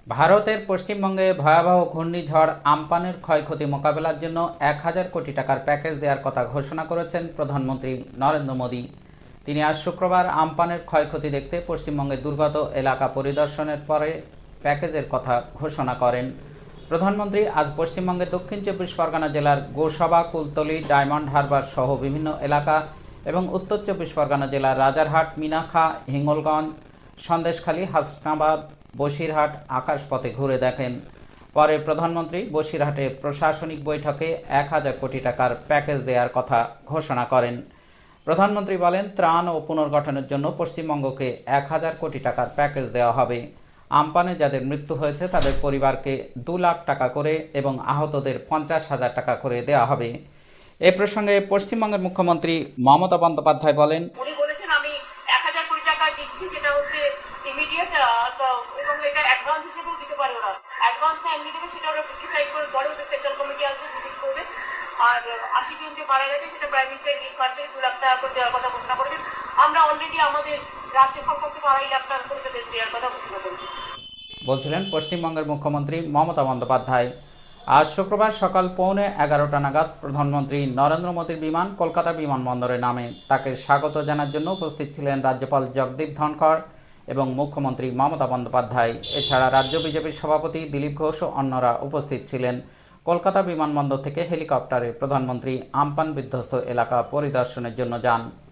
ভারতের পশ্চিমবঙ্গে ভয়াবহ ঘূর্ণিঝড় আম্পানের ক্ষয়ক্ষতি মোকাবেলার জন্য ১,০০০ কোটি টাকার প্যাকেজ দেওয়ার কথা ঘোষণা করেছেন প্রধানমন্ত্রী নরেন্দ্র মোদী। তিনি আজ শুক্রবার আম্পানের ক্ষয়ক্ষতি দেখতে পশ্চিমবঙ্গের দুর্গত এলাকা পরিদর্শনের পরে প্যাকেজের কথা ঘোষণা করেন। প্রধানমন্ত্রী আজ পশ্চিমবঙ্গের দক্ষিণ ২৪ পরগনা জেলার গোসাবা, কুলতলি, ডায়মন্ড হারবার সহ বিভিন্ন এলাকা এবং উত্তর ২৪ পরগনা জেলার রাজারহাট, মিনাখা, হিঙ্গলগঞ্জ, সন্দেশখালী, হাসনাবাদ, বসিরহাট আকাশপথে ঘুরে দেখেন। পরে প্রধানমন্ত্রী বসিরহাটে প্রশাসনিক বৈঠকে ১,০০০ কোটি টাকার প্যাকেজ দেওয়ার কথা ঘোষণা করেন। প্রধানমন্ত্রী বলেন, ত্রাণ ও পুনর্গঠনের জন্য পশ্চিমবঙ্গকে ১,০০০ কোটি টাকার প্যাকেজ দেওয়া হবে। আমপানে যাদের মৃত্যু হয়েছে তাদের পরিবারকে ২ লাখ টাকা করে এবং আহতদের ৫০,০০০ টাকা করে দেওয়া হবে। এ প্রসঙ্গে পশ্চিমবঙ্গের মুখ্যমন্ত্রী মমতা বন্দ্যোপাধ্যায় বলেন, আমি ১,০০০ কোটি টাকা দিচ্ছি, যেটা হচ্ছে ইমিডিয়েট, এবং এটা অ্যাডভান্স হিসেবেও দিতে পারে। ওরা অ্যাডভান্স না এমনি দেবে, সেটা ওরা ডিসাইড করে পরে ওদের সেন্ট্রাল কমিটি আসবে, ভিজিট করবে। আর ৮০ জন যে মারা গেছে সেটা প্রাইম মিনিস্টার রিলিফ ফান্ড থেকে ২ লাখ টাকা করে দেওয়ার কথা ঘোষণা করেছেন। আমরা অলরেডি আমাদের রাজ্য সরকার থেকে ২.৫ লাখ টাকা করে দেওয়ার কথা ঘোষণা করেছি। বলছিলেন পশ্চিমবঙ্গের মুখ্যমন্ত্রী মমতা বন্দ্যোপাধ্যায়। আজ শুক্রবার সকাল 11:15 নাগাদ প্রধানমন্ত্রী নরেন্দ্র মোদীর বিমান কলকাতা বিমানবন্দরে নামে। তাকে স্বাগত জানার জন্য উপস্থিত ছিলেন রাজ্যপাল জগদীপ ধনখড় এবং মুখ্যমন্ত্রী মমতা বন্দ্যোপাধ্যায়। এছাড়া রাজ্য বিজেপির সভাপতি দিলীপ ঘোষ ও অন্যরা উপস্থিত ছিলেন। কলকাতা বিমানবন্দর থেকে হেলিকপ্টারে প্রধানমন্ত্রী আমপান বিধ্বস্ত এলাকা পরিদর্শনের জন্য যান।